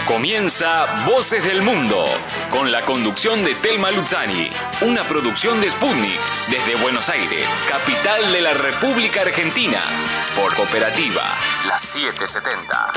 Comienza Voces del Mundo, con la conducción de Telma Luzzani, una producción de Sputnik, desde Buenos Aires, capital de la República Argentina, por Cooperativa, la 770.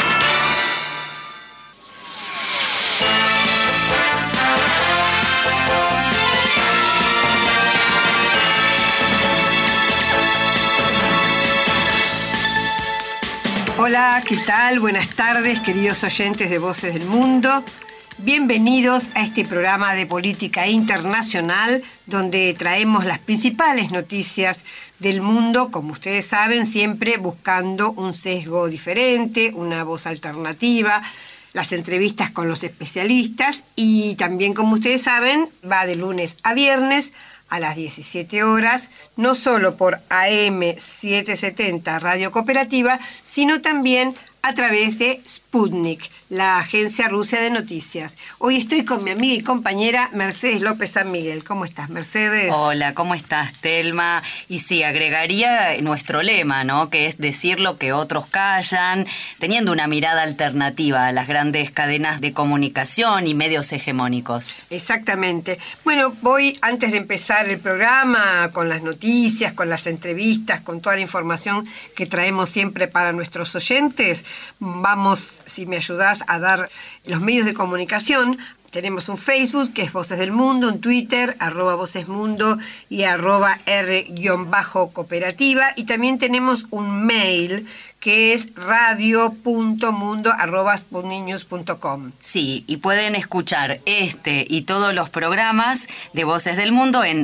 Hola, ¿qué tal? Buenas tardes, queridos oyentes de Voces del Mundo. Bienvenidos a este programa de política internacional donde traemos las principales noticias del mundo, como ustedes saben, siempre buscando un sesgo diferente, una voz alternativa, las entrevistas con los especialistas y también, como ustedes saben, va de lunes a viernes a las 17 horas, no solo por AM 770 Radio Cooperativa, sino también a través de Sputnik, la agencia rusa de noticias. Hoy estoy con mi amiga y compañera Mercedes López San Miguel. ¿Cómo estás, Mercedes? Hola, ¿cómo estás, Telma? Y sí, agregaría nuestro lema, ¿no? Que es decir lo que otros callan, teniendo una mirada alternativa a las grandes cadenas de comunicación y medios hegemónicos. Exactamente. Bueno, voy, antes de empezar el programa, con las noticias, con las entrevistas, con toda la información que traemos siempre para nuestros oyentes, vamos, si me ayudás, a dar los medios de comunicación. Tenemos un Facebook, que es Voces del Mundo, un Twitter, @VocesMundo y @R_Cooperativa. Y también tenemos un mail, que es radio.mundo@sputniknews.com. Sí, y pueden escuchar este y todos los programas de Voces del Mundo en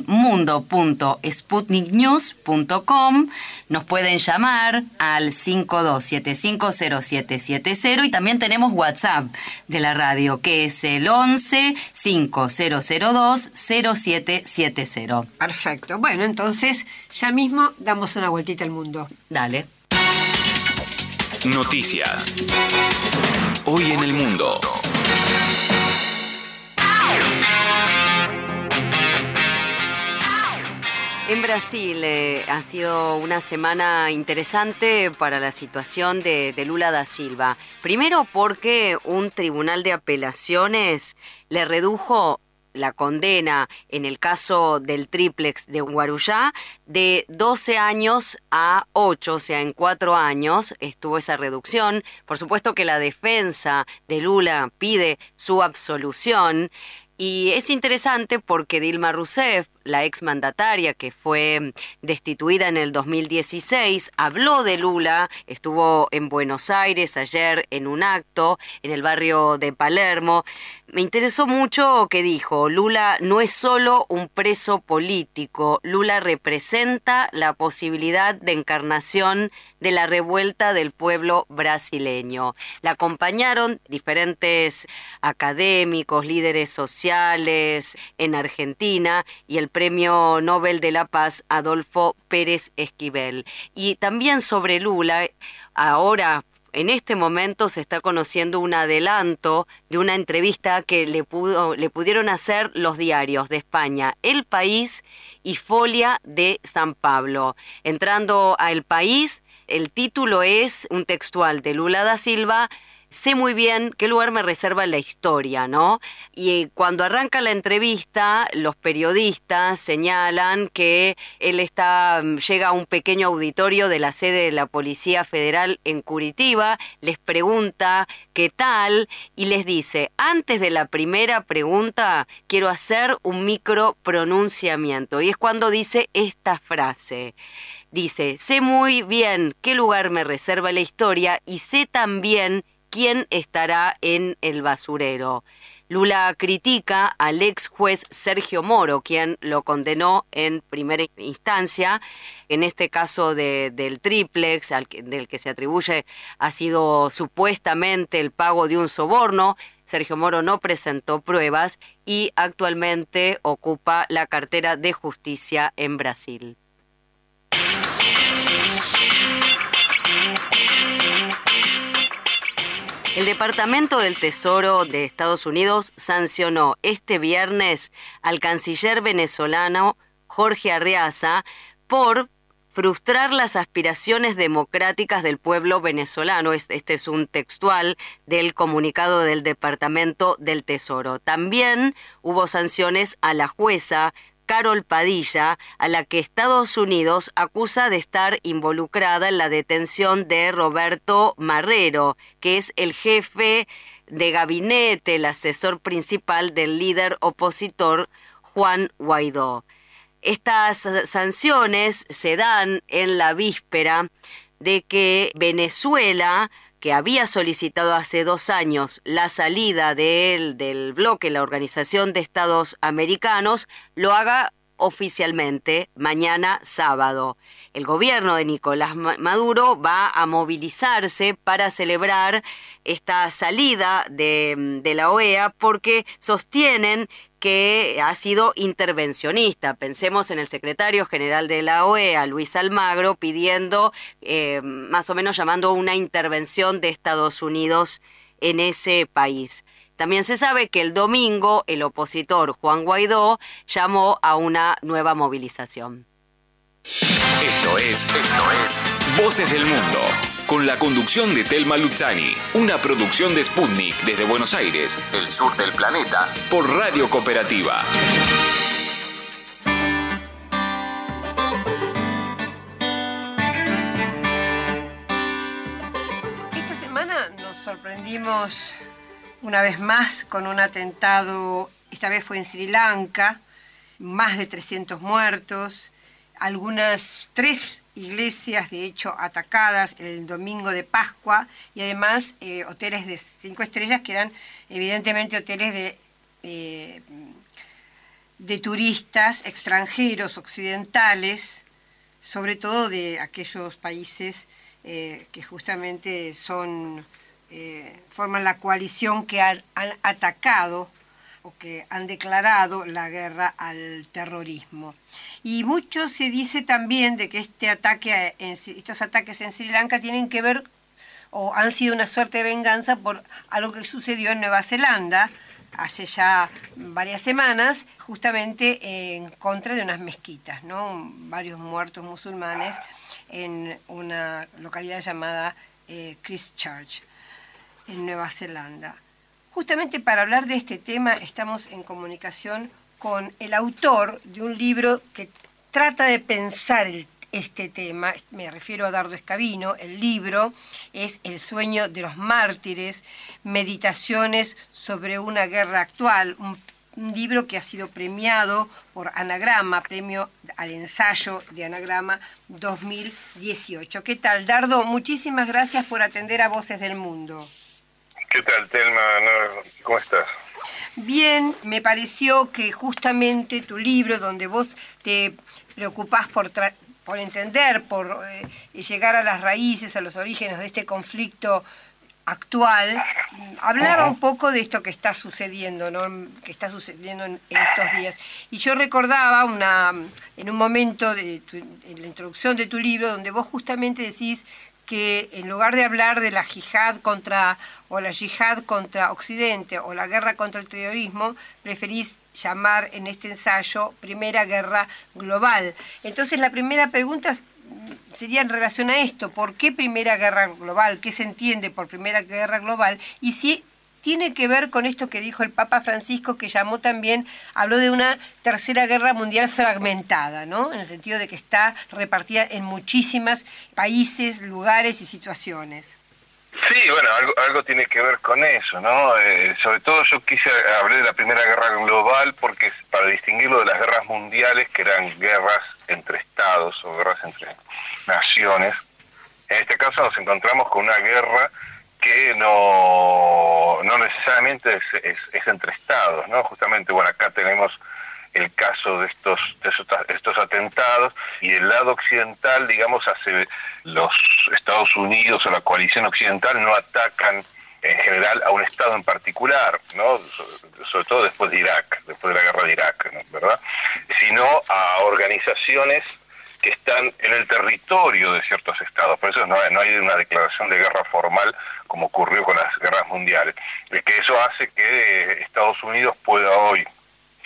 mundo.sputniknews.com. Nos pueden llamar al 52750770 y también tenemos WhatsApp de la radio, que es el 11-5002-0770. Perfecto. Bueno, entonces ya mismo damos una vueltita al mundo. Dale. Noticias. Hoy en el mundo. En Brasil ha sido una semana interesante para la situación de Lula da Silva. Primero porque un tribunal de apelaciones le redujo la condena en el caso del triplex de Guarujá de 12 años a 8, o sea, en 4 años estuvo esa reducción. Por supuesto que la defensa de Lula pide su absolución. Y es interesante porque Dilma Rousseff, la exmandataria que fue destituida en el 2016, habló de Lula, estuvo en Buenos Aires ayer en un acto en el barrio de Palermo. Me interesó mucho que dijo: Lula no es solo un preso político, Lula representa la posibilidad de encarnación de la revuelta del pueblo brasileño. La acompañaron diferentes académicos, líderes sociales en Argentina y el Premio Nobel de la Paz Adolfo Pérez Esquivel. Y también sobre Lula, ahora en este momento se está conociendo un adelanto de una entrevista que le pudieron hacer los diarios de España, El País y Folia de San Pablo. Entrando a El País, el título es un textual de Lula da Silva: sé muy bien qué lugar me reserva la historia, ¿no? Y cuando arranca la entrevista, los periodistas señalan que él llega a un pequeño auditorio de la sede de la Policía Federal en Curitiba, les pregunta qué tal y les dice: antes de la primera pregunta quiero hacer un micro pronunciamiento. Y es cuando dice esta frase. Dice: sé muy bien qué lugar me reserva la historia y sé también quién estará en el basurero. Lula critica al ex juez Sergio Moro, quien lo condenó en primera instancia. En este caso del triplex, del que se atribuye ha sido supuestamente el pago de un soborno. Sergio Moro no presentó pruebas y actualmente ocupa la cartera de justicia en Brasil. El Departamento del Tesoro de Estados Unidos sancionó este viernes al canciller venezolano Jorge Arreaza por frustrar las aspiraciones democráticas del pueblo venezolano. Este es un textual del comunicado del Departamento del Tesoro. También hubo sanciones a la jueza Carol Padilla, a la que Estados Unidos acusa de estar involucrada en la detención de Roberto Marrero, que es el jefe de gabinete, el asesor principal del líder opositor Juan Guaidó. Estas sanciones se dan en la víspera de que Venezuela, que había solicitado hace 2 años la salida del bloque, la Organización de Estados Americanos, lo haga oficialmente mañana sábado. El gobierno de Nicolás Maduro va a movilizarse para celebrar esta salida de la OEA porque sostienen que ha sido intervencionista. Pensemos en el secretario general de la OEA, Luis Almagro, pidiendo, más o menos llamando a una intervención de Estados Unidos en ese país. También se sabe que el domingo el opositor Juan Guaidó llamó a una nueva movilización. Esto es Voces del Mundo, con la conducción de Telma Luzzani, una producción de Sputnik desde Buenos Aires, el sur del planeta, por Radio Cooperativa. Esta semana nos sorprendimos una vez más con un atentado, esta vez fue en Sri Lanka, más de 300 muertos, algunas 3 iglesias de hecho atacadas el domingo de Pascua y además hoteles de 5 estrellas que eran evidentemente hoteles de turistas extranjeros occidentales, sobre todo de aquellos países que justamente forman la coalición que han atacado o que han declarado la guerra al terrorismo. Y mucho se dice también de que estos ataques en Sri Lanka tienen que ver o han sido una suerte de venganza por algo que sucedió en Nueva Zelanda hace ya varias semanas, justamente en contra de unas mezquitas, ¿no? Varios muertos musulmanes en una localidad llamada Christchurch, en Nueva Zelanda. Justamente para hablar de este tema estamos en comunicación con el autor de un libro que trata de pensar este tema, me refiero a Dardo Escabino. El libro es El sueño de los mártires, meditaciones sobre una guerra actual, un libro que ha sido premiado por Anagrama, premio al ensayo de Anagrama 2018. ¿Qué tal, Dardo? Muchísimas gracias por atender a Voces del Mundo. ¿Qué tal, Telma? ¿Cómo estás? Bien, me pareció que justamente tu libro, donde vos te preocupás por entender, por llegar a las raíces, a los orígenes de este conflicto actual, hablaba un poco de esto que está sucediendo, ¿no? Que está sucediendo en estos días. Y yo recordaba en un momento en la introducción de tu libro, donde vos justamente decís que en lugar de hablar de la yihad contra Occidente o la guerra contra el terrorismo, preferís llamar en este ensayo Primera Guerra Global. Entonces la primera pregunta sería en relación a esto: ¿por qué Primera Guerra Global? ¿Qué se entiende por Primera Guerra Global? Y si tiene que ver con esto que dijo el Papa Francisco, que habló de una tercera guerra mundial fragmentada, ¿no? En el sentido de que está repartida en muchísimos países, lugares y situaciones. Sí, bueno, algo tiene que ver con eso, ¿no? Sobre todo yo quise hablar de la Primera Guerra Global porque para distinguirlo de las guerras mundiales, que eran guerras entre estados o guerras entre naciones. En este caso nos encontramos con una guerra que no necesariamente es entre estados, ¿no? Justamente, bueno, acá tenemos el caso de estos atentados, y el lado occidental, digamos, los Estados Unidos o la coalición occidental no atacan en general a un estado en particular, ¿no? Sobre todo después de Irak, después de la guerra de Irak, ¿no? ¿Verdad? Sino a organizaciones que están en el territorio de ciertos estados. Por eso no hay una declaración de guerra formal como ocurrió con las guerras mundiales. Que eso hace que Estados Unidos pueda hoy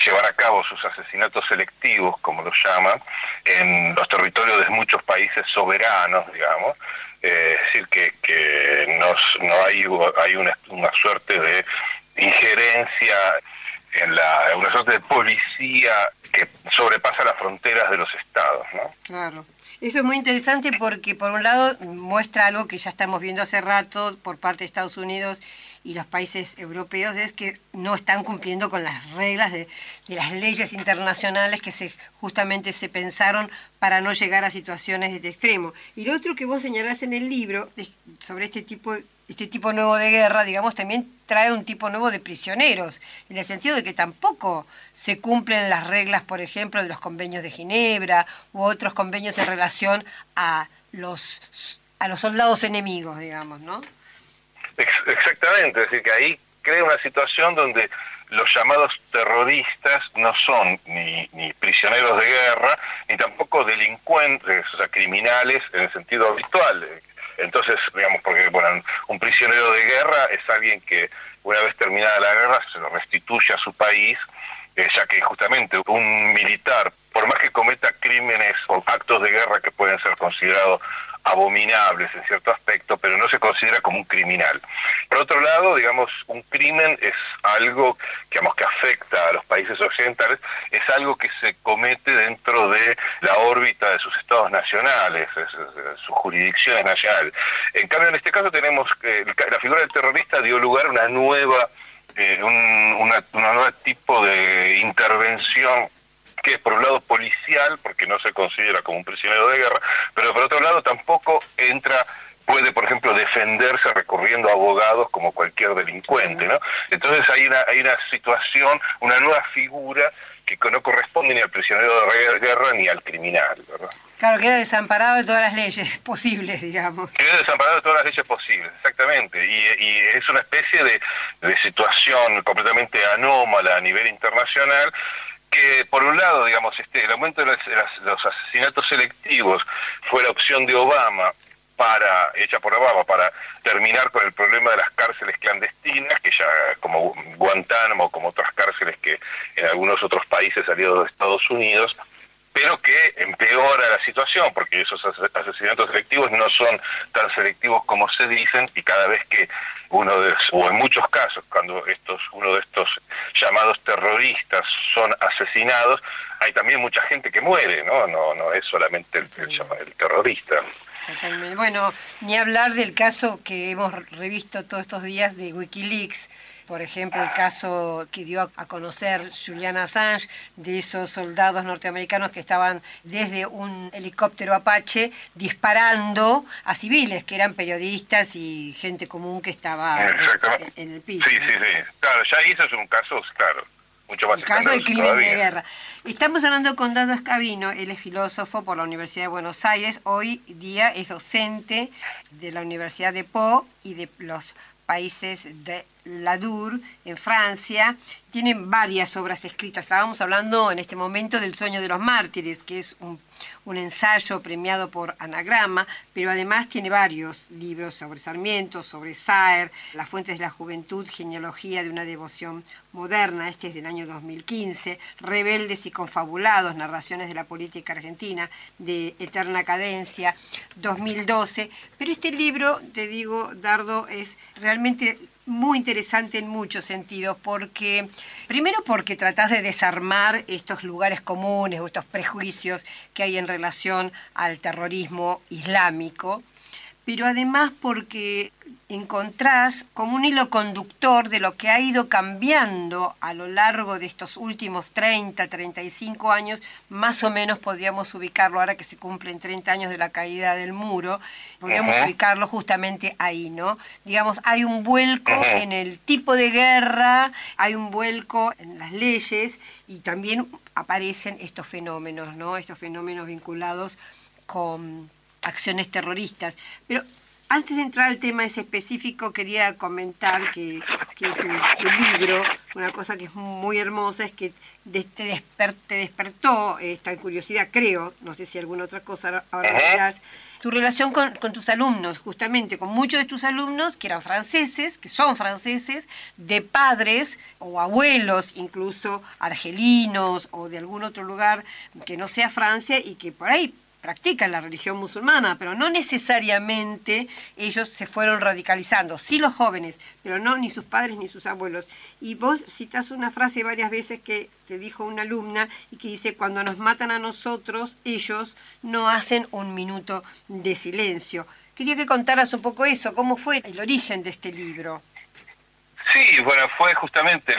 llevar a cabo sus asesinatos selectivos, como los llaman, en los territorios de muchos países soberanos, digamos. Es decir, que no hay una suerte de injerencia una suerte de policía que sobrepasa las fronteras de los estados, ¿no? Claro. Eso es muy interesante porque, por un lado, muestra algo que ya estamos viendo hace rato por parte de Estados Unidos y los países europeos, es que no están cumpliendo con las reglas de las leyes internacionales que justamente se pensaron para no llegar a situaciones de este extremo. Y lo otro que vos señalás en el libro sobre este tipo nuevo de guerra, digamos, también trae un tipo nuevo de prisioneros, en el sentido de que tampoco se cumplen las reglas, por ejemplo, de los convenios de Ginebra u otros convenios en relación a los soldados enemigos, digamos, ¿no? Exactamente, es decir, que ahí crea una situación donde los llamados terroristas no son ni prisioneros de guerra, ni tampoco delincuentes, o sea, criminales en el sentido habitual. Entonces, digamos, porque bueno, un prisionero de guerra es alguien que una vez terminada la guerra se lo restituye a su país, ya que justamente un militar, por más que cometa crímenes o actos de guerra que pueden ser considerados abominables en cierto aspecto, pero no se considera como un criminal. Por otro lado, digamos, un crimen es algo, digamos, que afecta a los países occidentales, es algo que se comete dentro de la órbita de sus estados nacionales, sus jurisdicciones nacionales. En cambio, en este caso tenemos que la figura del terrorista dio lugar a una nueva tipo de intervención que es por un lado policial, porque no se considera como un prisionero de guerra, pero por otro lado tampoco puede, por ejemplo, defenderse recurriendo a abogados como cualquier delincuente, ¿no? Entonces hay una situación, una nueva figura que no corresponde ni al prisionero de guerra ni al criminal, ¿verdad? Claro, queda desamparado de todas las leyes posibles, digamos. Queda desamparado de todas las leyes posibles, exactamente. Y es una especie de situación completamente anómala a nivel internacional, que por un lado, digamos, el aumento de los asesinatos selectivos fue la opción de Obama hecha por Obama para terminar con el problema de las cárceles clandestinas, que ya como Guantánamo, como otras cárceles que en algunos otros países aliados de Estados Unidos, pero que empeora la situación, porque esos asesinatos selectivos no son tan selectivos como se dicen, y cada vez que o en muchos casos, cuando uno de estos llamados terroristas son asesinados, hay también mucha gente que muere, no es solamente el terrorista. Totalmente. Bueno, ni hablar del caso que hemos revisto todos estos días de Wikileaks, por ejemplo, el caso que dio a conocer Julian Assange de esos soldados norteamericanos que estaban desde un helicóptero Apache disparando a civiles, que eran periodistas y gente común que estaba en el piso. Sí. Claro, ya eso es un caso, claro, mucho más caso de crimen todavía. De guerra. Estamos hablando con Dardo Escabino, él es filósofo por la Universidad de Buenos Aires, hoy día es docente de la Universidad de Po y de los países de Ladour, en Francia. Tienen varias obras escritas. Estábamos hablando en este momento del Sueño de los Mártires, que es un ensayo premiado por Anagrama, pero además tiene varios libros sobre Sarmiento, sobre Saer, Las fuentes de la juventud, Genealogía de una devoción moderna, este es del año 2015, Rebeldes y confabulados, Narraciones de la política argentina, de Eterna cadencia, 2012. Pero este libro, te digo, Dardo, es realmente muy interesante en muchos sentidos, primero porque tratás de desarmar estos lugares comunes o estos prejuicios que hay en relación al terrorismo islámico, pero además porque encontrás como un hilo conductor de lo que ha ido cambiando a lo largo de estos últimos 30, 35 años, más o menos podríamos ubicarlo, ahora que se cumplen 30 años de la caída del muro, podríamos ubicarlo justamente ahí, ¿no? Digamos, hay un vuelco en el tipo de guerra, hay un vuelco en las leyes y también aparecen estos fenómenos, ¿no? Estos fenómenos vinculados con acciones terroristas. Pero Antes de entrar al tema ese específico, quería comentar que tu libro, una cosa que es muy hermosa, es que te despertó esta curiosidad, creo, no sé si alguna otra cosa, ahora me dirás, tu relación con tus alumnos, justamente con muchos de tus alumnos que eran franceses, que son franceses, de padres o abuelos incluso argelinos o de algún otro lugar que no sea Francia y que por ahí practican la religión musulmana, pero no necesariamente ellos se fueron radicalizando. Sí los jóvenes, pero no ni sus padres ni sus abuelos. Y vos citas una frase varias veces que te dijo una alumna y que dice, cuando nos matan a nosotros, ellos no hacen un minuto de silencio. Quería que contaras un poco eso, cómo fue el origen de este libro. Sí, bueno, fue justamente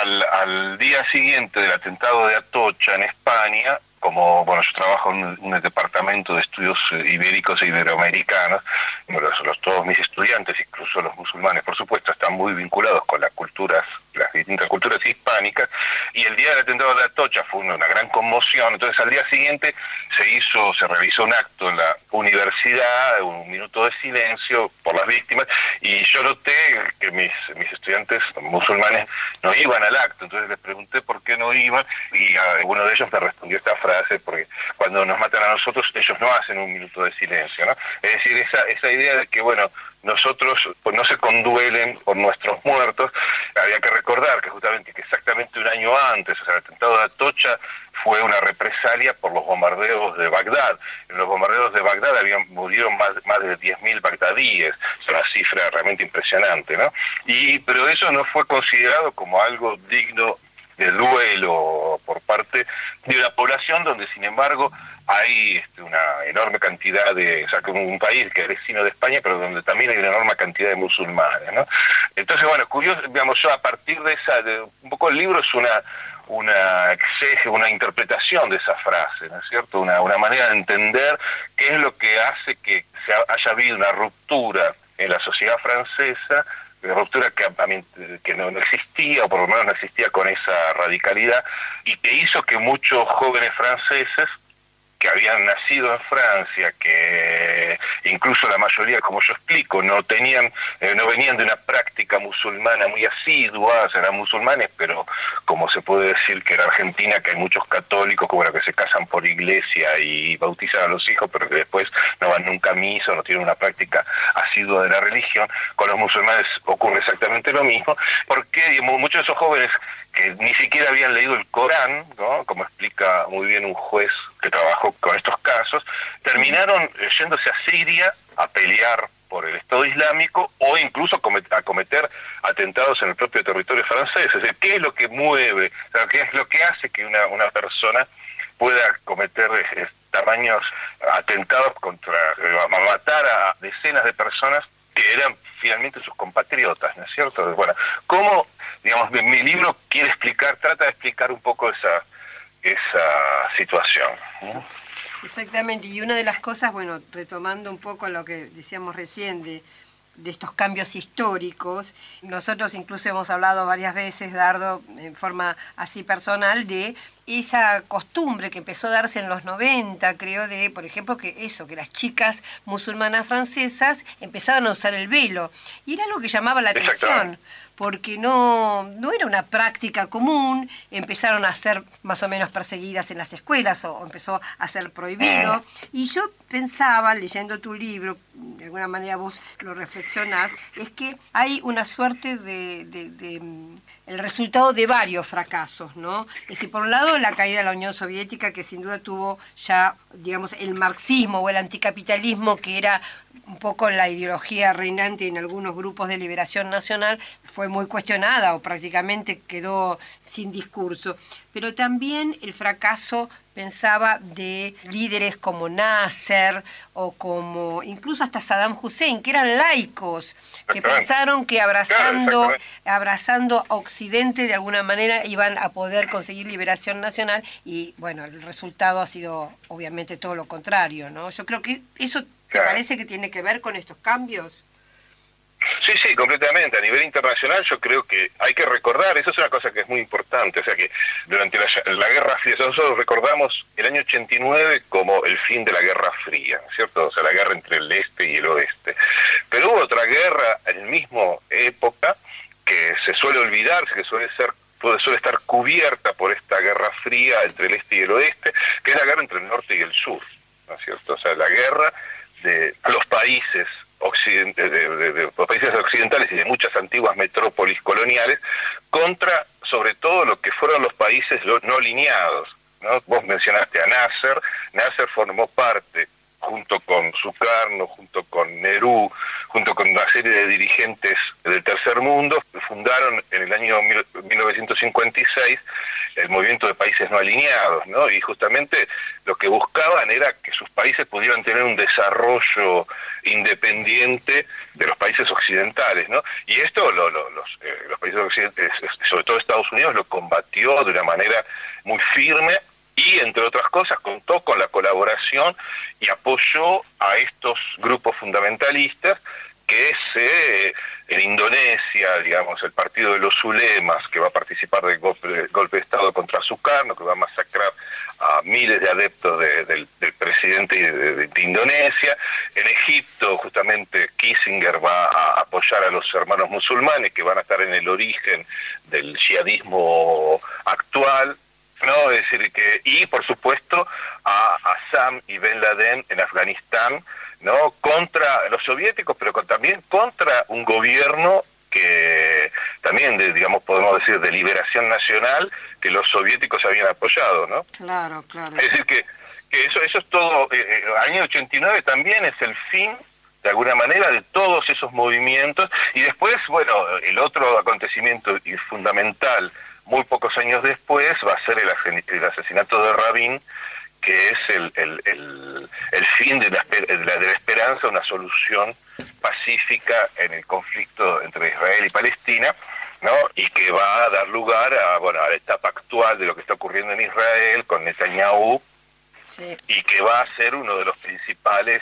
al día siguiente del atentado de Atocha en España. Como, bueno, yo trabajo en un departamento de estudios ibéricos e iberoamericanos, todos mis estudiantes, incluso los musulmanes, por supuesto, están muy vinculados con las distintas culturas hispánicas, y el día del atentado de Atocha fue una gran conmoción. Entonces al día siguiente se realizó un acto en la universidad, un minuto de silencio por las víctimas, y yo noté que mis estudiantes musulmanes no iban al acto. Entonces les pregunté por qué no iban, y uno de ellos me respondió esta frase, porque cuando nos matan a nosotros, ellos no hacen un minuto de silencio, ¿no? Es decir, esa idea de que, bueno, nosotros pues no se conduelen por nuestros muertos. Había que recordar que exactamente un año antes, o sea, el atentado de Atocha fue una represalia por los bombardeos de Bagdad. En los bombardeos de Bagdad murieron más de 10.000 bagdadíes. Es una cifra realmente impresionante, ¿no? Pero eso no fue considerado como algo digno de duelo por parte de la población, donde sin embargo hay una enorme cantidad o sea, como un país que es vecino de España, pero donde también hay una enorme cantidad de musulmanes, ¿no? Entonces, bueno, curioso, digamos, yo a partir de un poco el libro es una interpretación de esa frase, ¿no es cierto? Una manera de entender qué es lo que hace que haya habido una ruptura en la sociedad francesa, una ruptura que no existía, o por lo menos no existía con esa radicalidad, y que hizo que muchos jóvenes franceses que habían nacido en Francia, que incluso la mayoría, como yo explico, no venían de una práctica musulmana muy asidua, eran musulmanes, pero como se puede decir que en Argentina, que hay muchos católicos que se casan por iglesia y bautizan a los hijos, pero que después no van nunca a misa, no tienen una práctica asidua de la religión. Con los musulmanes ocurre exactamente lo mismo, porque muchos de esos jóvenes que ni siquiera habían leído el Corán, ¿no?, como explica muy bien un juez que trabajó con estos casos, terminaron yéndose a Siria a pelear por el Estado Islámico o incluso a cometer atentados en el propio territorio francés. Es decir, ¿qué es lo que mueve? O sea, ¿qué es lo que hace que una persona pueda cometer tamaños atentados matar a decenas de personas que eran finalmente sus compatriotas, ¿no es cierto? Bueno, ¿cómo, digamos, mi libro trata de explicar un poco esa situación, ¿no? Exactamente, y una de las cosas, bueno, retomando un poco lo que decíamos recién de estos cambios históricos, nosotros incluso hemos hablado varias veces, Dardo, en forma así personal, de esa costumbre que empezó a darse en los 90, creo, de, por ejemplo, que las chicas musulmanas francesas empezaban a usar el velo, y era algo que llamaba la atención, porque no era una práctica común, empezaron a ser más o menos perseguidas en las escuelas, o empezó a ser prohibido, y yo pensaba, leyendo tu libro, de alguna manera vos lo reflexionás, es que hay una suerte de el resultado de varios fracasos, ¿no? Es decir, por un lado, la caída de la Unión Soviética, que sin duda tuvo ya, digamos, el marxismo o el anticapitalismo, que era un poco la ideología reinante en algunos grupos de liberación nacional, fue muy cuestionada o prácticamente quedó sin discurso. Pero también el fracaso, pensaba, de líderes como Nasser o como incluso hasta Saddam Hussein, que eran laicos, que pensaron que abrazando a Occidente de alguna manera iban a poder conseguir liberación nacional, y bueno, el resultado ha sido obviamente todo lo contrario, ¿no? Yo creo que eso, ¿te parece que tiene que ver con estos cambios? Sí, sí, completamente. A nivel internacional yo creo que hay que recordar, eso es una cosa que es muy importante, o sea que durante la Guerra Fría, nosotros recordamos el año 89 como el fin de la Guerra Fría, ¿cierto? O sea, la guerra entre el este y el oeste. Pero hubo otra guerra en la misma época que se suele olvidarse, que suele estar cubierta por esta Guerra Fría entre el este y el oeste, que es la guerra entre el norte y el sur, ¿no es cierto? O sea, la guerra de los países de los países occidentales y de muchas antiguas metrópolis coloniales contra, sobre todo, lo que fueron los países no alineados, ¿no? Vos mencionaste a Nasser. Nasser formó parte, junto con Sukarno, junto con Nehru, junto con una serie de dirigentes del tercer mundo, fundaron en el año 1956 el movimiento de países no alineados, ¿no? Y justamente lo que buscaban era que sus países pudieran tener un desarrollo independiente de los países occidentales, ¿no? Y esto los países occidentales, sobre todo Estados Unidos, lo combatió de una manera muy firme y, entre otras cosas, contó con la colaboración y apoyó a estos grupos fundamentalistas que es en Indonesia, digamos, el partido de los ulemas, que va a participar del golpe de Estado contra Sukarno, que va a masacrar a miles de adeptos del presidente de Indonesia. En Egipto, justamente, Kissinger va a apoyar a los hermanos musulmanes, que van a estar en el origen del yihadismo actual, ¿no? Es decir, y por supuesto a Saddam y Ben Laden en Afganistán, ¿no? Contra los soviéticos, pero también contra un gobierno que también, digamos, podemos decir, de liberación nacional, que los soviéticos habían apoyado, ¿no? Claro, claro. Es decir, que eso es todo. El año 89 también es el fin, de alguna manera, de todos esos movimientos. Y después, bueno, el otro acontecimiento fundamental, muy pocos años después, va a ser el asesinato de Rabin, que es el fin de la esperanza, una solución pacífica en el conflicto entre Israel y Palestina, ¿no? Y que va a dar lugar a la etapa actual de lo que está ocurriendo en Israel con Netanyahu, sí, y que va a ser uno de los principales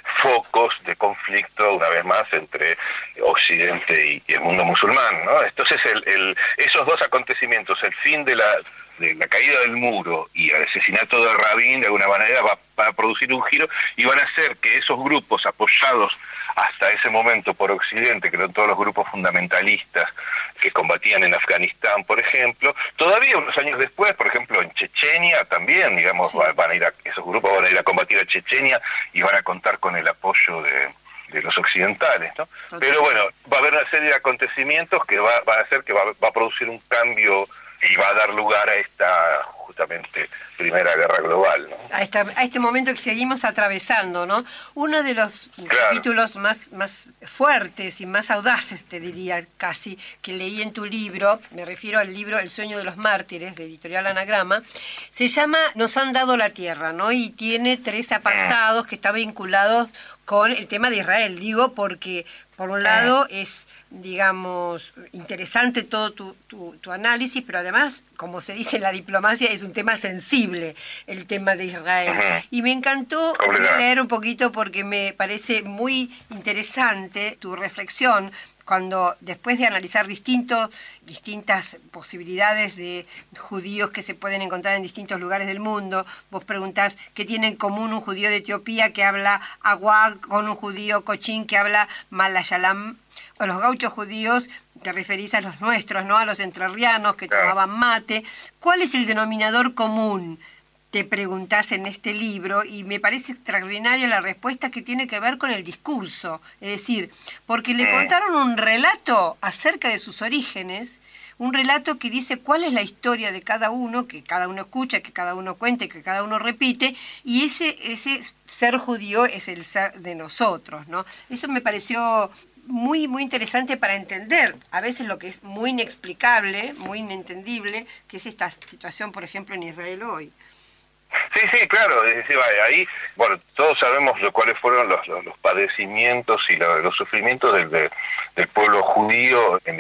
focos de conflicto, una vez más, entre Occidente y el mundo musulmán, ¿no? Entonces, esos dos acontecimientos, el fin de la caída del muro y el asesinato de Rabin, de alguna manera va a producir un giro y van a hacer que esos grupos apoyados hasta ese momento por Occidente, que eran todos los grupos fundamentalistas que combatían en Afganistán, por ejemplo, todavía unos años después, por ejemplo, en Chechenia también, digamos, sí, esos grupos van a ir a combatir a Chechenia y van a contar con el apoyo de los occidentales, ¿no? Pero bueno, va a haber una serie de acontecimientos que va a hacer que va a producir un cambio y va a dar lugar a esta, justamente, Primera Guerra Global, ¿no? A este momento que seguimos atravesando, ¿no? Uno de los capítulos más fuertes y más audaces, te diría casi, que leí en tu libro, me refiero al libro El sueño de los mártires, de Editorial Anagrama, se llama Nos han dado la tierra, ¿no? Y tiene 3 apartados que están vinculados con el tema de Israel, digo, porque por un lado es, digamos, interesante todo tu análisis, pero además, como se dice en la diplomacia, es un tema sensible, el tema de Israel. Y me encantó leer un poquito porque me parece muy interesante tu reflexión cuando, después de analizar distintas posibilidades de judíos que se pueden encontrar en distintos lugares del mundo, vos preguntás qué tiene en común un judío de Etiopía que habla Awag con un judío cochín que habla Malayalam, o los gauchos judíos, te referís a los nuestros, ¿no? A los entrerrianos que tomaban mate. ¿Cuál es el denominador común? Te preguntás en este libro, y me parece extraordinaria la respuesta, que tiene que ver con el discurso. Es decir, porque le contaron un relato acerca de sus orígenes, un relato que dice cuál es la historia de cada uno, que cada uno escucha, que cada uno cuenta, que cada uno repite, y ese ser judío es el ser de nosotros, ¿no? Eso me pareció muy, muy interesante para entender a veces lo que es muy inexplicable, muy inentendible, que es esta situación, por ejemplo, en Israel hoy. Sí, claro, ahí, bueno, todos sabemos cuáles fueron los padecimientos y los sufrimientos del pueblo judío en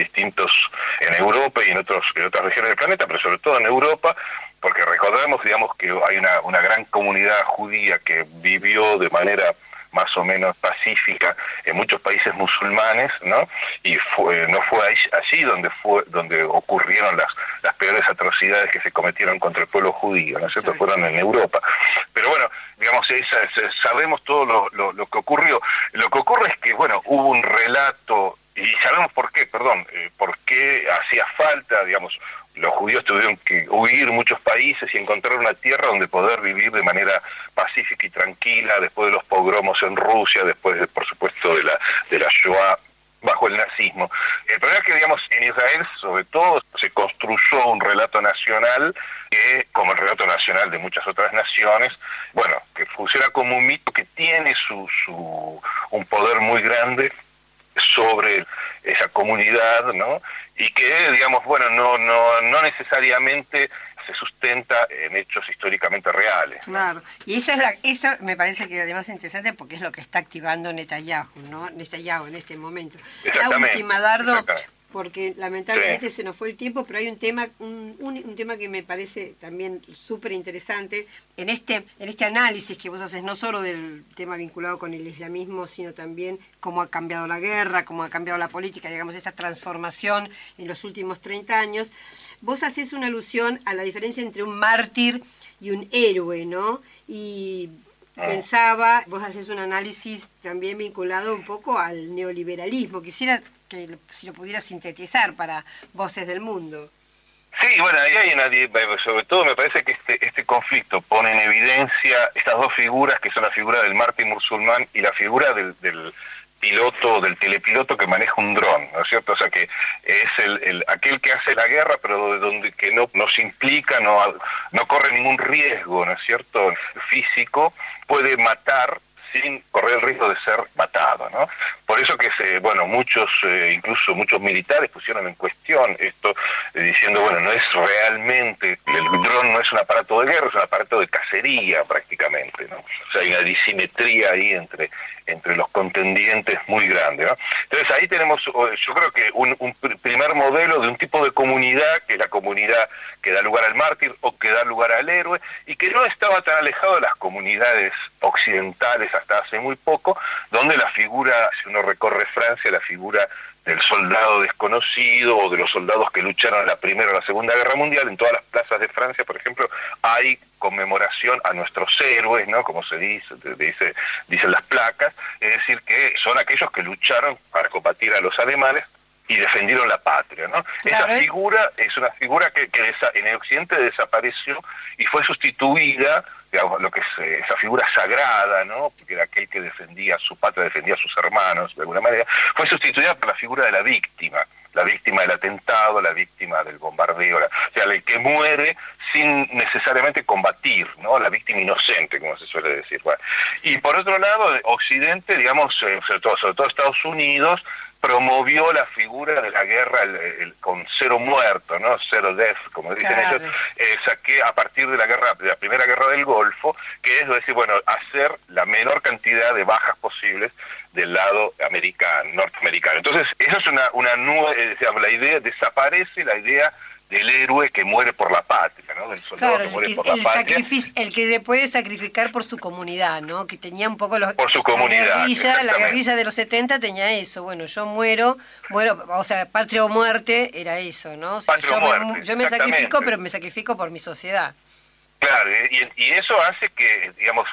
Europa y en otras regiones del planeta, pero sobre todo en Europa, porque recordemos, digamos, que hay una gran comunidad judía que vivió de manera más o menos pacífica en muchos países musulmanes, ¿no? Y no fue allí donde ocurrieron las peores atrocidades que se cometieron contra el pueblo judío, ¿no es cierto? Fueron en Europa. Pero bueno, digamos, sabemos todo lo que ocurrió. Lo que ocurre es que, bueno, hubo un relato, y sabemos por qué hacía falta, digamos, los judíos tuvieron que huir muchos países y encontrar una tierra donde poder vivir de manera pacífica y tranquila, después de los pogromos en Rusia, después, por supuesto, de la Shoah bajo el nazismo. El problema es que, digamos, en Israel, sobre todo, se construyó un relato nacional que, como el relato nacional de muchas otras naciones, bueno, que funciona como un mito que tiene un poder muy grande sobre esa comunidad, ¿no? Y que, digamos, bueno, no necesariamente se sustenta en hechos históricamente reales. Claro, y eso me parece que además es interesante porque es lo que está activando Netanyahu, ¿no? Netanyahu en este momento. La última, Dardo, porque lamentablemente se nos fue el tiempo, pero hay un tema que me parece también súper interesante en este análisis que vos haces, no solo del tema vinculado con el islamismo, sino también cómo ha cambiado la guerra, cómo ha cambiado la política, digamos, esta transformación en los últimos 30 años. Vos haces una alusión a la diferencia entre un mártir y un héroe, ¿no? Y pensaba, vos haces un análisis también vinculado un poco al neoliberalismo. Quisiera que si lo pudiera sintetizar para Voces del Mundo. Sí, bueno, ahí hay sobre todo me parece que este conflicto pone en evidencia estas dos figuras, que son la figura del mártir musulmán y la figura del telepiloto que maneja un dron, ¿no es cierto? O sea, que es aquel que hace la guerra, pero que no se implica, no corre ningún riesgo, ¿no es cierto?, físico, puede matar sin correr el riesgo de ser matado, ¿no? Por eso que incluso muchos militares pusieron en cuestión esto, diciendo, bueno, no es realmente, el dron no es un aparato de guerra, es un aparato de cacería prácticamente, ¿no? O sea, hay una disimetría ahí entre los contendientes muy grande, ¿no? Entonces ahí tenemos, yo creo que un primer modelo de un tipo de comunidad, que es la comunidad que da lugar al mártir o que da lugar al héroe, y que no estaba tan alejado de las comunidades occidentales hasta hace muy poco, donde la figura, si uno recorre Francia, la figura del soldado desconocido o de los soldados que lucharon en la Primera o la Segunda Guerra Mundial, en todas las plazas de Francia, por ejemplo, hay conmemoración a nuestros héroes, ¿no? Como se dicen las placas, es decir, que son aquellos que lucharon para combatir a los alemanes y defendieron la patria, ¿no? Claro. Esa figura es una figura que en el Occidente desapareció y fue sustituida, digamos, lo que es esa figura sagrada, ¿no?, porque era aquel que defendía a su patria, defendía a sus hermanos, de alguna manera, fue sustituida por la figura de la víctima del atentado, la víctima del bombardeo, o sea, el que muere sin necesariamente combatir, ¿no?, la víctima inocente, como se suele decir. Bueno. Y por otro lado, Occidente, digamos, sobre todo Estados Unidos, promovió la figura de la guerra con cero muerto, ¿no? Zero death, como dicen ellos, que a partir de la Primera Guerra del Golfo, que es decir, bueno, hacer la menor cantidad de bajas posibles del lado norteamericano. Entonces, eso es una nueva, digamos, la idea, desaparece la idea del héroe que muere por la patria, ¿no? Del soldado que muere por la patria. El que se puede sacrificar por su comunidad, ¿no? Que tenía un poco por su comunidad. La guerrilla de los 70 tenía eso. Bueno, yo muero, o sea, patria o muerte era eso, ¿no? O sea, yo me sacrifico, pero me sacrifico por mi sociedad. Claro, y eso hace que, digamos,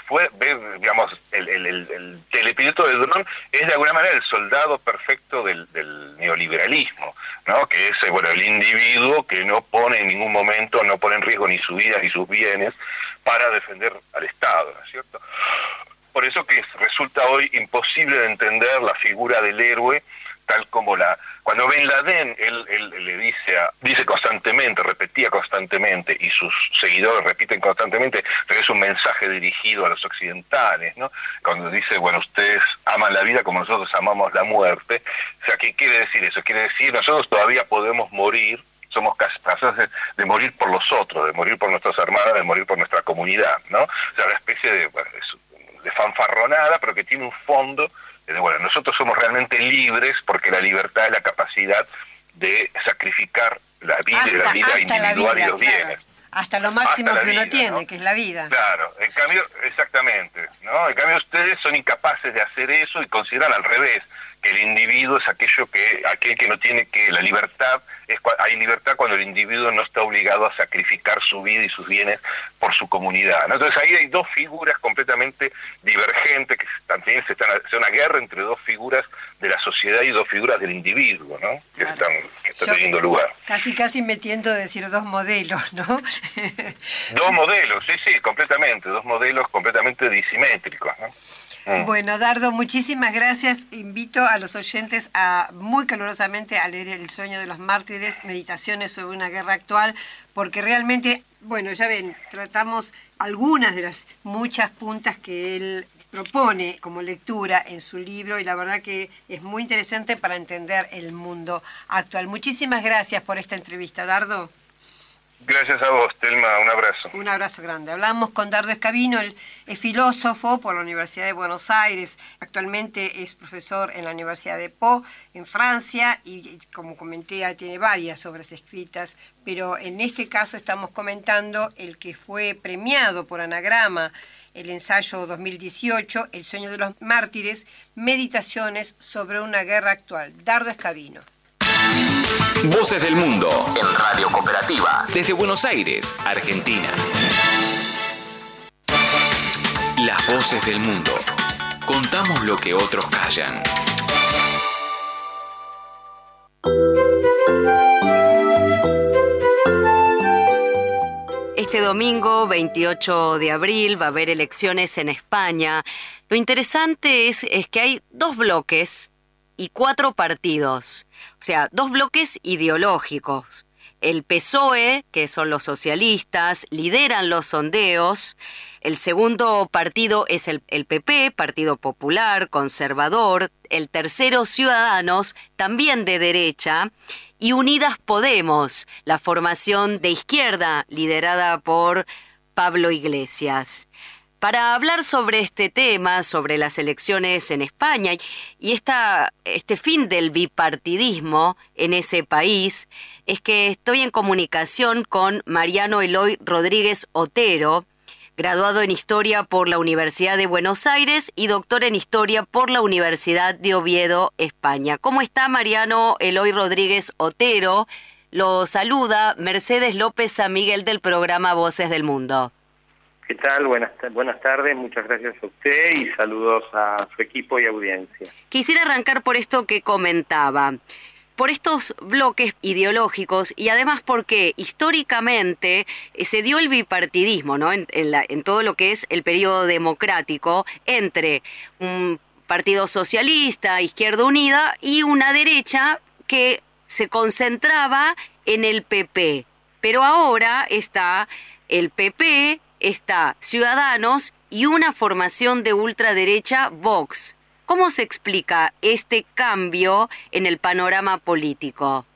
el telepiloto de dron es de alguna manera el soldado perfecto del neoliberalismo, ¿no? Que es, bueno, el individuo que no pone en ningún momento, no pone en riesgo ni su vida ni sus bienes para defender al Estado, ¿no es cierto? Por eso que resulta hoy imposible de entender la figura del héroe tal como cuando Bin Laden, él le dice constantemente, repetía constantemente, y sus seguidores repiten constantemente, pero es un mensaje dirigido a los occidentales, ¿no? Cuando dice, bueno, ustedes aman la vida como nosotros amamos la muerte, o sea, ¿qué quiere decir eso? Quiere decir, nosotros todavía podemos morir, somos capaces de morir por los otros, de morir por nuestros hermanos, de morir por nuestra comunidad, ¿no? O sea, una especie de fanfarronada, pero que tiene un fondo. Bueno, nosotros somos realmente libres porque la libertad es la capacidad de sacrificar la vida individual y los bienes. hasta lo máximo hasta la que uno vida, tiene, ¿no? que es la vida. Claro, en cambio, exactamente, ¿no? En cambio ustedes son incapaces de hacer eso y consideran al revés, que el individuo es aquel que no tiene que la libertad, hay libertad cuando el individuo no está obligado a sacrificar su vida y sus bienes por su comunidad, ¿no? Entonces ahí hay dos figuras completamente divergentes, que también es una guerra entre dos figuras de la sociedad y dos figuras del individuo, ¿no? Que Claro. está teniendo lugar. Casi me tiento a decir dos modelos, ¿no? Dos modelos, sí, completamente, dos modelos completamente disimétricos, ¿no? Bueno, Dardo, muchísimas gracias. Invito a los oyentes muy calurosamente a leer El sueño de los mártires, Meditaciones sobre una guerra actual, porque realmente, bueno, ya ven, tratamos algunas de las muchas puntas que él propone como lectura en su libro y la verdad que es muy interesante para entender el mundo actual. Muchísimas gracias por esta entrevista, Dardo. Gracias a vos, Telma, un abrazo. Un abrazo grande. Hablamos con Dardo Escabino, él es filósofo por la Universidad de Buenos Aires, actualmente es profesor en la Universidad de Po, en Francia, y como comenté, tiene varias obras escritas, pero en este caso estamos comentando el que fue premiado por Anagrama, el ensayo 2018, El sueño de los mártires, Meditaciones sobre una guerra actual. Dardo Escabino. Voces del Mundo en Radio Cooperativa desde Buenos Aires, Argentina. Las voces del mundo. Contamos lo que otros callan. Este domingo, 28 de abril, va a haber elecciones en España. Lo interesante es que hay dos bloques y 4 partidos, o sea, 2 bloques ideológicos. El PSOE, que son los socialistas, lideran los sondeos. El segundo partido es el PP, Partido Popular, conservador. El tercero, Ciudadanos, también de derecha. Y Unidas Podemos, la formación de izquierda liderada por Pablo Iglesias. Para hablar sobre este tema, sobre las elecciones en España y este fin del bipartidismo en ese país, es que estoy en comunicación con Mariano Eloy Rodríguez Otero, graduado en Historia por la Universidad de Buenos Aires y doctor en Historia por la Universidad de Oviedo, España. ¿Cómo está Mariano Eloy Rodríguez Otero? Lo saluda Mercedes López San Miguel del programa Voces del Mundo. ¿Qué tal? Buenas tardes, muchas gracias a usted y saludos a su equipo y audiencia. Quisiera arrancar por esto que comentaba, por estos bloques ideológicos y además porque históricamente se dio el bipartidismo, ¿no? En todo lo que es el periodo democrático entre un partido socialista, Izquierda Unida y una derecha que se concentraba en el PP. Pero ahora está el PP, está Ciudadanos y una formación de ultraderecha, Vox. ¿Cómo se explica este cambio en el panorama político?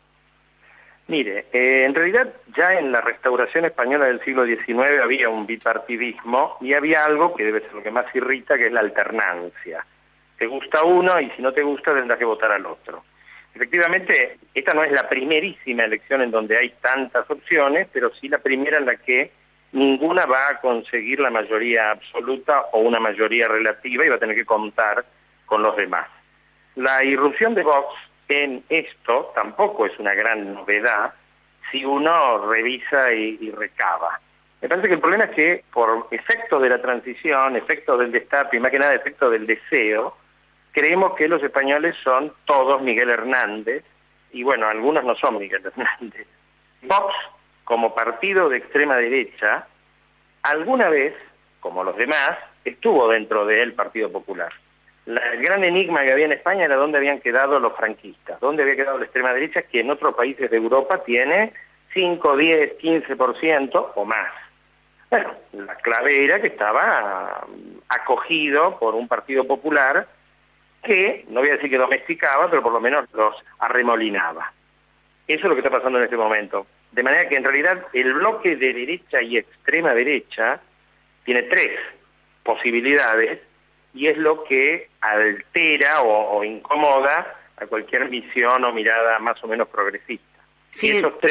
Mire, en realidad ya en la restauración española del siglo XIX había un bipartidismo y había algo que debe ser lo que más irrita, que es la alternancia. Te gusta uno y si no te gusta tendrás que votar al otro. Efectivamente, esta no es la primerísima elección en donde hay tantas opciones, pero sí la primera en la que ninguna va a conseguir la mayoría absoluta o una mayoría relativa y va a tener que contar con los demás. La irrupción de Vox en esto tampoco es una gran novedad si uno revisa y recaba. Me parece que el problema es que por efecto de la transición, efecto del destape y más que nada efecto del deseo, creemos que los españoles son todos Miguel Hernández y bueno, algunos no son Miguel Hernández. Vox, como partido de extrema derecha, alguna vez, como los demás, estuvo dentro del Partido Popular. El gran enigma que había en España era dónde habían quedado los franquistas, dónde había quedado la extrema derecha, que en otros países de Europa tiene 5, 10, 15% o más. Bueno, la clave era que estaba acogido por un Partido Popular que, no voy a decir que domesticaba, pero por lo menos los arremolinaba. Eso es lo que está pasando en este momento. De manera que en realidad el bloque de derecha y extrema derecha tiene 3 posibilidades y es lo que altera o incomoda a cualquier visión o mirada más o menos progresista. Sí. Y esos 3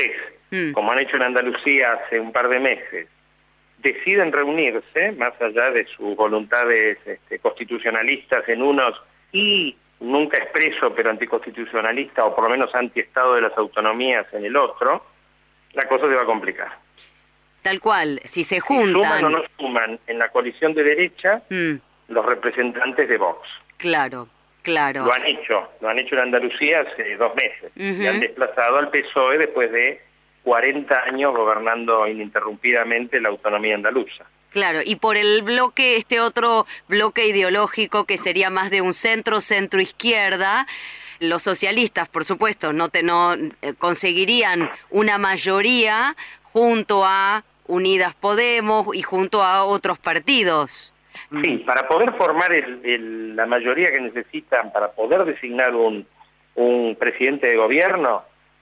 como han hecho en Andalucía hace un par de meses, deciden reunirse, más allá de sus voluntades constitucionalistas en unos y nunca expreso, pero anticonstitucionalista o por lo menos antiestado de las autonomías en el otro, la cosa se va a complicar. Tal cual, si se Si juntan... suman o no suman en la coalición de derecha los representantes de Vox. Claro. Lo han hecho en Andalucía hace 2 meses y han desplazado al PSOE después de 40 años gobernando ininterrumpidamente la autonomía andaluza. Claro, y por el bloque, este otro bloque ideológico que sería más de un centro-izquierda, los socialistas, por supuesto, no conseguirían una mayoría junto a Unidas Podemos y junto a otros partidos. Sí, para poder formar la mayoría que necesitan, para poder designar un presidente de gobierno,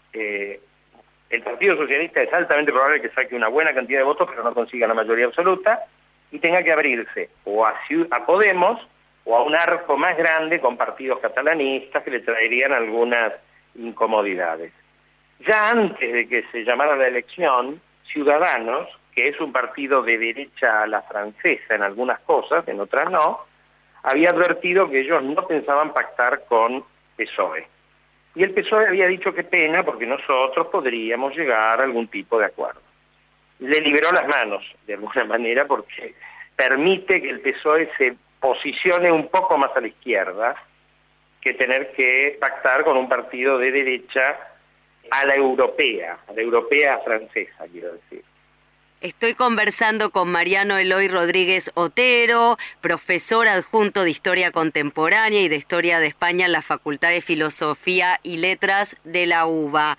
el Partido Socialista es altamente probable que saque una buena cantidad de votos, pero no consiga la mayoría absoluta, y tenga que abrirse o a Podemos o a un arco más grande con partidos catalanistas que le traerían algunas incomodidades. Ya antes de que se llamara la elección, Ciudadanos, que es un partido de derecha a la francesa en algunas cosas, en otras no, había advertido que ellos no pensaban pactar con PSOE. Y el PSOE había dicho qué pena porque nosotros podríamos llegar a algún tipo de acuerdo. Le liberó las manos, de alguna manera, porque permite que el PSOE se posicione un poco más a la izquierda que tener que pactar con un partido de derecha a la europea francesa, quiero decir. Estoy conversando con Mariano Eloy Rodríguez Otero, profesor adjunto de Historia Contemporánea y de Historia de España en la Facultad de Filosofía y Letras de la UBA.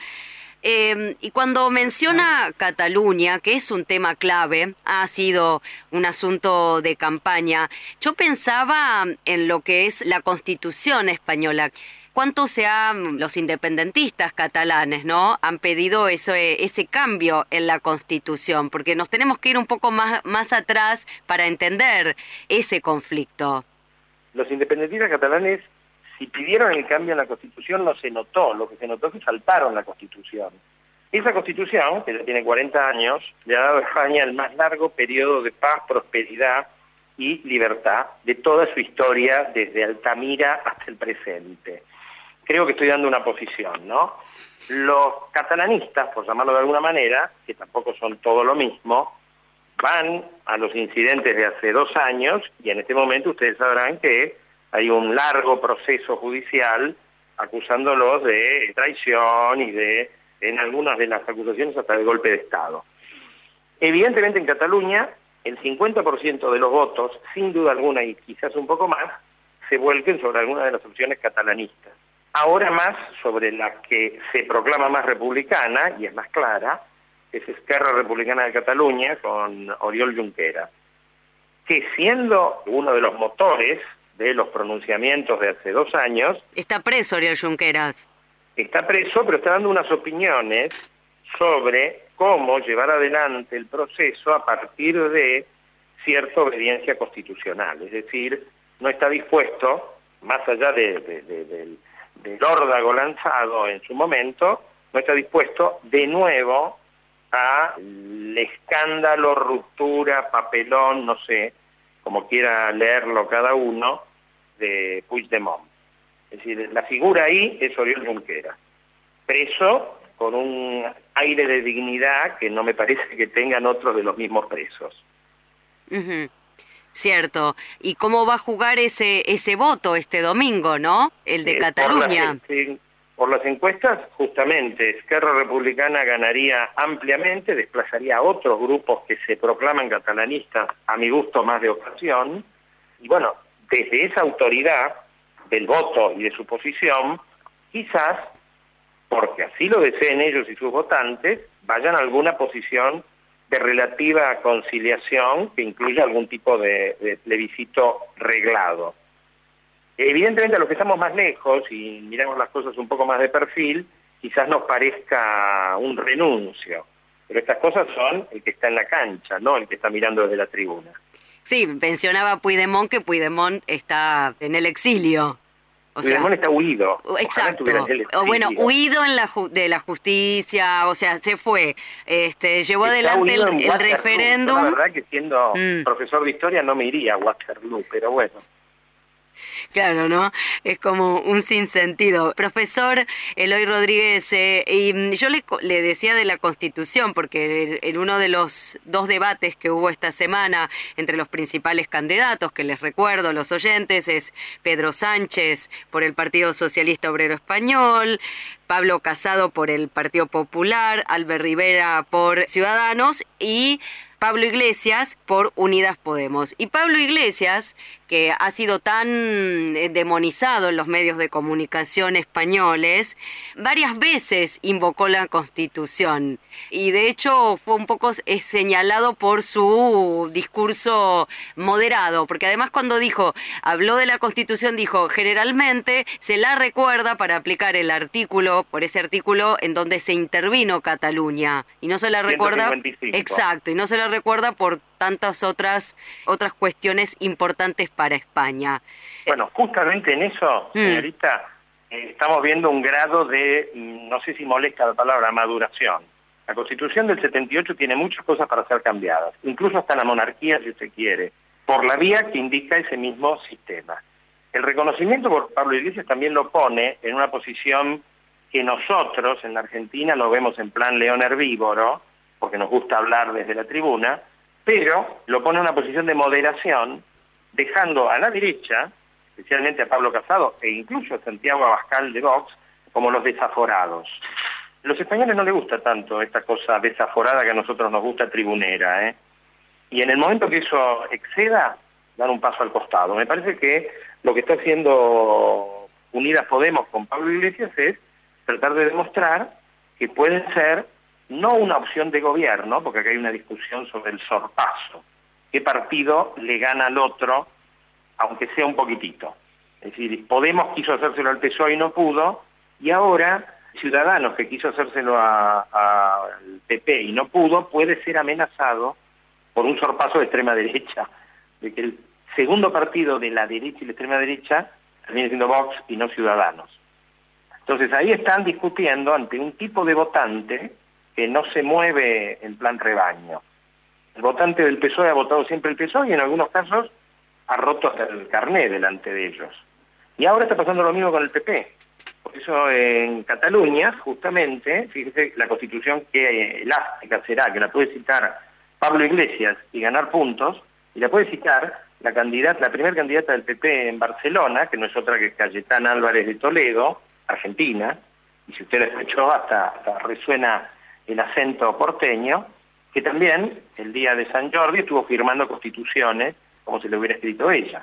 Y cuando menciona Cataluña, que es un tema clave, ha sido un asunto de campaña, yo pensaba en lo que es la Constitución española. ¿Cuánto los independentistas catalanes, ¿no?, han pedido ese cambio en la Constitución? Porque nos tenemos que ir un poco más atrás para entender ese conflicto. Los independentistas catalanes, si pidieron el cambio en la Constitución, no se notó. Lo que se notó es que saltaron la Constitución. Esa Constitución, que ya tiene 40 años, le ha dado a España el más largo periodo de paz, prosperidad y libertad de toda su historia, desde Altamira hasta el presente. Creo que estoy dando una posición, ¿no? Los catalanistas, por llamarlo de alguna manera, que tampoco son todo lo mismo, van a los incidentes de hace 2 años y en este momento ustedes sabrán que hay un largo proceso judicial acusándolos de traición y en algunas de las acusaciones hasta de golpe de Estado. Evidentemente en Cataluña el 50% de los votos, sin duda alguna y quizás un poco más, se vuelquen sobre alguna de las opciones catalanistas. Ahora más sobre la que se proclama más republicana, y es más clara, es Esquerra Republicana de Cataluña con Oriol Junqueras, que siendo uno de los motores de los pronunciamientos de hace 2 años... Está preso Oriol Junqueras. Está preso, pero está dando unas opiniones sobre cómo llevar adelante el proceso a partir de cierta obediencia constitucional. Es decir, no está dispuesto, más allá del órdago lanzado en su momento, no está dispuesto de nuevo al escándalo, ruptura, papelón, no sé, como quiera leerlo cada uno, de Puigdemont. Es decir, la figura ahí es Oriol Junqueras, preso con un aire de dignidad que no me parece que tengan otros de los mismos presos. Uh-huh. Cierto. ¿Y cómo va a jugar ese voto este domingo, no? El de Cataluña. Por las encuestas, justamente, Esquerra Republicana ganaría ampliamente, desplazaría a otros grupos que se proclaman catalanistas, a mi gusto más de ocasión, y bueno, desde esa autoridad del voto y de su posición, quizás, porque así lo deseen ellos y sus votantes, vayan a alguna posición de relativa conciliación que incluya algún tipo de plebiscito reglado. Evidentemente a los que estamos más lejos y miramos las cosas un poco más de perfil, quizás nos parezca un renuncio, pero estas cosas son el que está en la cancha, no el que está mirando desde la tribuna. Sí, mencionaba Puigdemont que Puigdemont está en el exilio. Puigdemont está huido. Exacto. O bueno, huido de la justicia, o sea, se fue. Llevó adelante el referéndum. Yo, la verdad que siendo profesor de historia no me iría a Waterloo, pero bueno. Claro, ¿no? Es como un sinsentido. Profesor Eloy Rodríguez, y yo le decía de la Constitución, porque en uno de los 2 debates que hubo esta semana entre los principales candidatos, que les recuerdo a los oyentes, es Pedro Sánchez por el Partido Socialista Obrero Español, Pablo Casado por el Partido Popular, Albert Rivera por Ciudadanos y Pablo Iglesias por Unidas Podemos. Y Pablo Iglesias, que ha sido tan demonizado en los medios de comunicación españoles, varias veces invocó la Constitución. Y de hecho fue un poco señalado por su discurso moderado, porque además cuando habló de la Constitución, dijo, generalmente se la recuerda para aplicar por ese artículo en donde se intervino Cataluña. Y no se la recuerda... 155. Exacto, y no se la recuerda por tantas otras cuestiones importantes para España. Bueno, justamente en eso, señorita, estamos viendo un grado de, no sé si molesta la palabra, maduración. La Constitución del 78 tiene muchas cosas para ser cambiadas, incluso hasta la monarquía, si usted quiere, por la vía que indica ese mismo sistema. El reconocimiento por Pablo Iglesias también lo pone en una posición que nosotros en la Argentina lo vemos en plan león herbívoro, porque nos gusta hablar desde la tribuna, pero lo pone en una posición de moderación, dejando a la derecha, especialmente a Pablo Casado e incluso a Santiago Abascal de Vox, como los desaforados. A los españoles no les gusta tanto esta cosa desaforada que a nosotros nos gusta tribunera, Y en el momento que eso exceda, dan un paso al costado. Me parece que lo que está haciendo Unidas Podemos con Pablo Iglesias es tratar de demostrar que pueden ser no una opción de gobierno, porque acá hay una discusión sobre el sorpaso. ¿Qué partido le gana al otro, aunque sea un poquitito? Es decir, Podemos quiso hacérselo al PSOE y no pudo, y ahora Ciudadanos, que quiso hacérselo al PP y no pudo, puede ser amenazado por un sorpaso de extrema derecha, de que el segundo partido de la derecha y la extrema derecha termine siendo Vox y no Ciudadanos. Entonces ahí están discutiendo ante un tipo de votante que no se mueve en plan rebaño. El votante del PSOE ha votado siempre el PSOE y en algunos casos ha roto hasta el carné delante de ellos. Y ahora está pasando lo mismo con el PP. Por eso en Cataluña, justamente, fíjese, la Constitución que elástica será, que la puede citar Pablo Iglesias y ganar puntos, y la puede citar la primera candidata del PP en Barcelona, que no es otra que Cayetana Álvarez de Toledo, Argentina, y si usted la escuchó hasta resuena el acento porteño, que también el día de San Jordi estuvo firmando constituciones como si le hubiera escrito ella.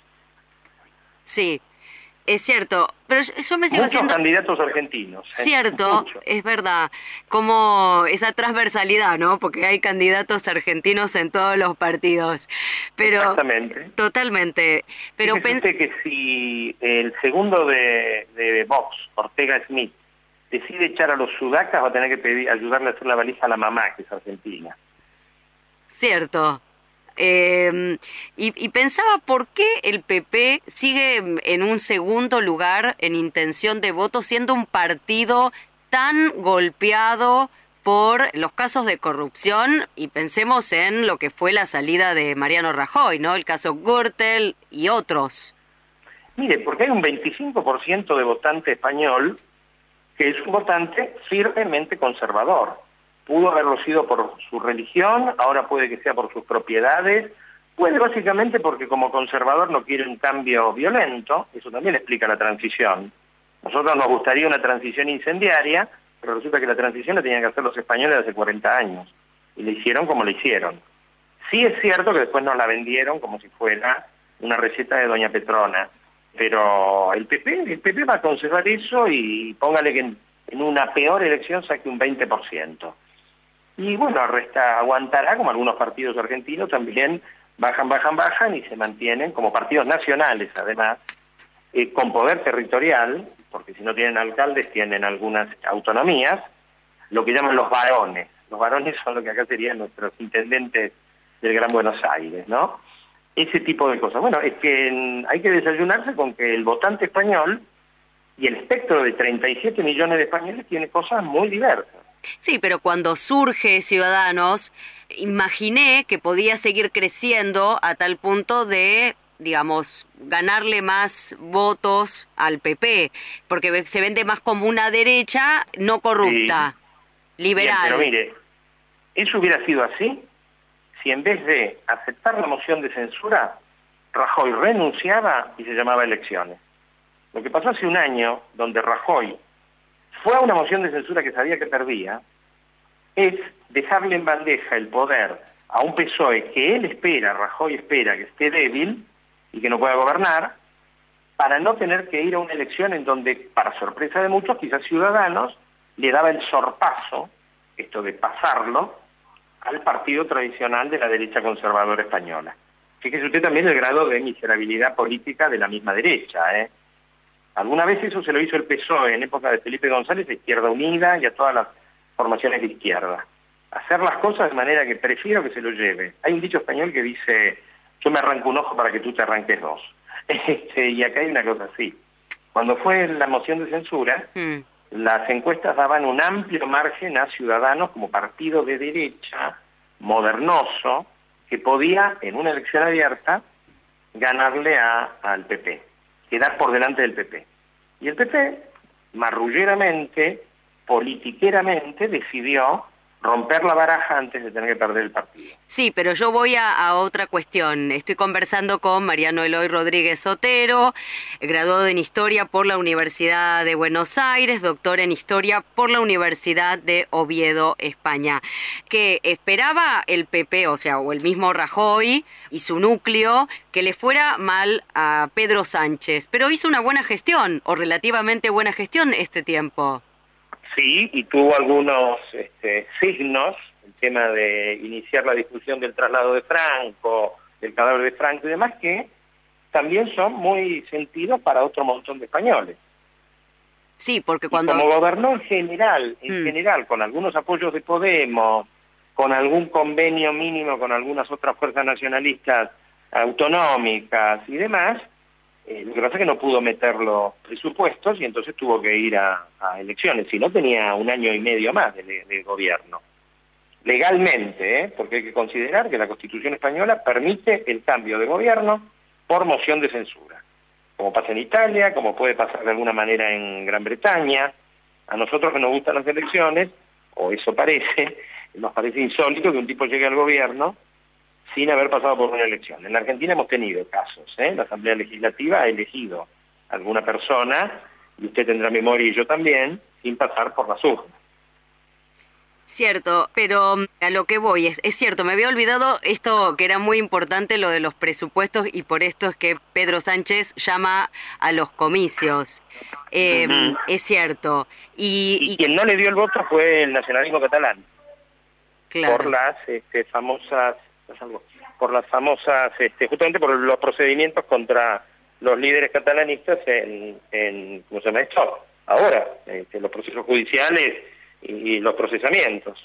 Sí, es cierto, pero yo me sigo Muchos candidatos argentinos. Cierto, Muchos. Es verdad, como esa transversalidad, ¿no? Porque hay candidatos argentinos en todos los partidos. Pero exactamente. Totalmente. Pero fíjese que si el segundo de Vox, Ortega Smith, decide echar a los sudacas, va a tener que ayudarle a hacer la valija a la mamá, que es argentina. Cierto. Y pensaba por qué el PP sigue en un segundo lugar en intención de voto, siendo un partido tan golpeado por los casos de corrupción, y pensemos en lo que fue la salida de Mariano Rajoy, ¿no? El caso Gürtel y otros. Mire, porque hay un 25% de votante español que es un votante firmemente conservador. Pudo haberlo sido por su religión, ahora puede que sea por sus propiedades, puede básicamente porque como conservador no quiere un cambio violento, eso también explica la transición. Nosotros nos gustaría una transición incendiaria, pero resulta que la transición la tenían que hacer los españoles hace 40 años, y la hicieron como la hicieron. Sí es cierto que después nos la vendieron como si fuera una receta de Doña Petrona, pero el PP va a conservar eso y póngale que en una peor elección saque un 20%. Y bueno, aguantará, como algunos partidos argentinos también, bajan y se mantienen como partidos nacionales, además, con poder territorial, porque si no tienen alcaldes, tienen algunas autonomías, lo que llaman los varones. Los varones son lo que acá serían nuestros intendentes del Gran Buenos Aires, ¿no? ese tipo de cosas. Bueno, es que hay que desayunarse con que el votante español y el espectro de 37 millones de españoles tiene cosas muy diversas. Sí, pero cuando surge Ciudadanos, imaginé que podía seguir creciendo a tal punto de, digamos, ganarle más votos al PP, porque se vende más como una derecha no corrupta, liberal. Bien, pero mire, eso hubiera sido así si en vez de aceptar la moción de censura, Rajoy renunciaba y se llamaba elecciones. Lo que pasó hace un año, donde Rajoy fue a una moción de censura que sabía que perdía, es dejarle en bandeja el poder a un PSOE que él espera, Rajoy espera, que esté débil y que no pueda gobernar, para no tener que ir a una elección en donde, para sorpresa de muchos, quizás Ciudadanos le daba el sorpaso, esto de pasarlo, al partido tradicional de la derecha conservadora española. Fíjese usted también el grado de miserabilidad política de la misma derecha, ¿eh? Alguna vez eso se lo hizo el PSOE en época de Felipe González a Izquierda Unida y a todas las formaciones de izquierda. Hacer las cosas de manera que prefiero que se lo lleve. Hay un dicho español que dice, yo me arranco un ojo para que tú te arranques dos. Y acá hay una cosa así. Cuando fue la moción de censura, las encuestas daban un amplio margen a Ciudadanos como partido de derecha, modernoso, que podía, en una elección abierta, ganarle al PP, quedar por delante del PP. Y el PP, marrulleramente, politiqueramente, decidió romper la baraja antes de tener que perder el partido. Sí, pero yo voy a otra cuestión. Estoy conversando con Mariano Eloy Rodríguez Otero, graduado en Historia por la Universidad de Buenos Aires, doctor en Historia por la Universidad de Oviedo, España. Que esperaba el PP, o el mismo Rajoy y su núcleo, que le fuera mal a Pedro Sánchez, pero hizo una buena gestión, o relativamente buena gestión este tiempo. Sí, y tuvo algunos signos, el tema de iniciar la discusión del traslado de Franco, del cadáver de Franco y demás, que también son muy sentidos para otro montón de españoles. Sí, porque cuando... Y como gobernó en general, con algunos apoyos de Podemos, con algún convenio mínimo con algunas otras fuerzas nacionalistas autonómicas y demás, lo que pasa es que no pudo meter los presupuestos y entonces tuvo que ir a elecciones. Si no, tenía un año y medio más de gobierno. Legalmente, porque hay que considerar que la Constitución española permite el cambio de gobierno por moción de censura. Como pasa en Italia, como puede pasar de alguna manera en Gran Bretaña. A nosotros que nos gustan las elecciones, o eso parece, nos parece insólito que un tipo llegue al gobierno sin haber pasado por una elección. En la Argentina hemos tenido casos, La Asamblea Legislativa ha elegido a alguna persona, y usted tendrá memoria y yo también, sin pasar por las urnas. Cierto, pero a lo que voy, es cierto, me había olvidado esto que era muy importante, lo de los presupuestos, y por esto es que Pedro Sánchez llama a los comicios. Es cierto. Y quien no le dio el voto fue el nacionalismo catalán. Claro. Por las famosas, justamente por los procedimientos contra los líderes catalanistas en ¿cómo se llama esto? Ahora, los procesos judiciales y los procesamientos.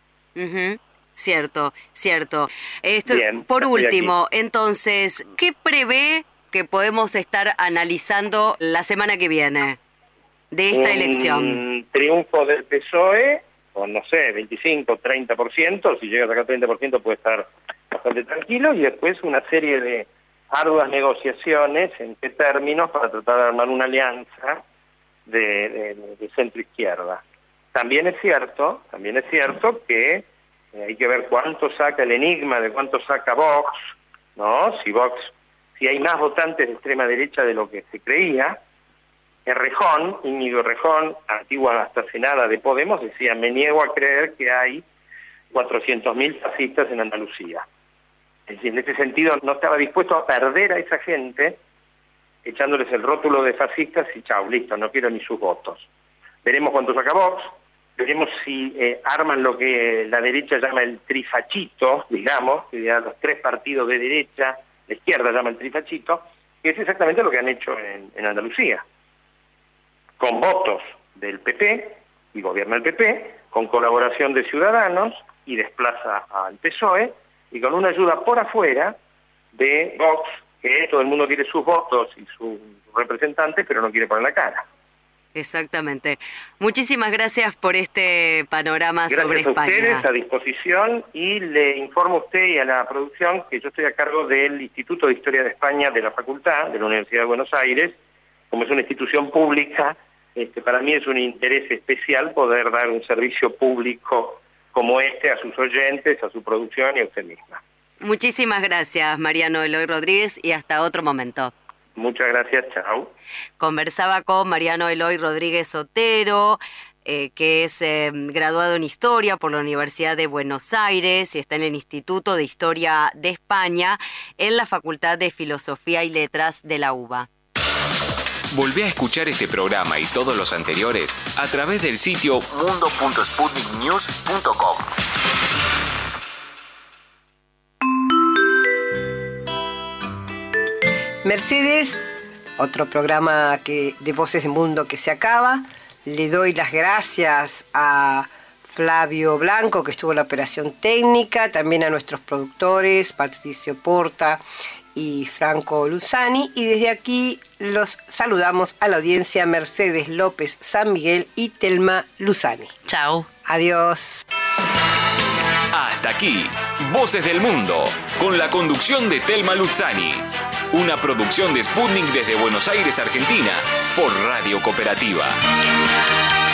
Cierto. Bien, por último, entonces, ¿qué prevé que podemos estar analizando la semana que viene de esta elección? Triunfo del PSOE, con, no sé, 25, 30%, si llega a sacar 30% puede estar bastante tranquilo, y después una serie de arduas negociaciones en qué términos para tratar de armar una alianza de centro-izquierda. También es cierto que hay que ver cuánto saca el enigma de cuánto saca Vox, ¿no? Si hay más votantes de extrema derecha de lo que se creía. Íñigo Errejón, antigua hasta senada de Podemos, decía, me niego a creer que hay 400.000 fascistas en Andalucía. Es decir, en ese sentido no estaba dispuesto a perder a esa gente echándoles el rótulo de fascistas y chau, listo, no quiero ni sus votos. Veremos cuánto saca Vox, veremos si arman lo que la derecha llama el trifachito, digamos, que ya los tres partidos de derecha, la izquierda llama el trifachito, que es exactamente lo que han hecho en Andalucía. Con votos del PP, y gobierna el PP, con colaboración de Ciudadanos, y desplaza al PSOE, y con una ayuda por afuera de Vox, que todo el mundo quiere sus votos y sus representantes, pero no quiere poner la cara. Exactamente. Muchísimas gracias por este panorama sobre España. Gracias a ustedes, a disposición, y le informo a usted y a la producción que yo estoy a cargo del Instituto de Historia de España de la Facultad de la Universidad de Buenos Aires. Como es una institución pública, para mí es un interés especial poder dar un servicio público como este a sus oyentes, a su producción y a usted misma. Muchísimas gracias, Mariano Eloy Rodríguez, y hasta otro momento. Muchas gracias, chao. Conversaba con Mariano Eloy Rodríguez Otero, que es graduado en Historia por la Universidad de Buenos Aires y está en el Instituto de Historia de España en la Facultad de Filosofía y Letras de la UBA. Volvé a escuchar este programa y todos los anteriores a través del sitio mundo.sputniknews.com. Mercedes, otro programa de Voces del Mundo que se acaba. Le doy las gracias a Flavio Blanco, que estuvo en la operación técnica, también a nuestros productores, Patricio Porta y Franco Luzani. Y desde aquí los saludamos a la audiencia Mercedes López San Miguel y Telma Luzani. Chao. Adiós. Hasta aquí, Voces del Mundo, con la conducción de Telma Luzani. Una producción de Sputnik desde Buenos Aires, Argentina, por Radio Cooperativa.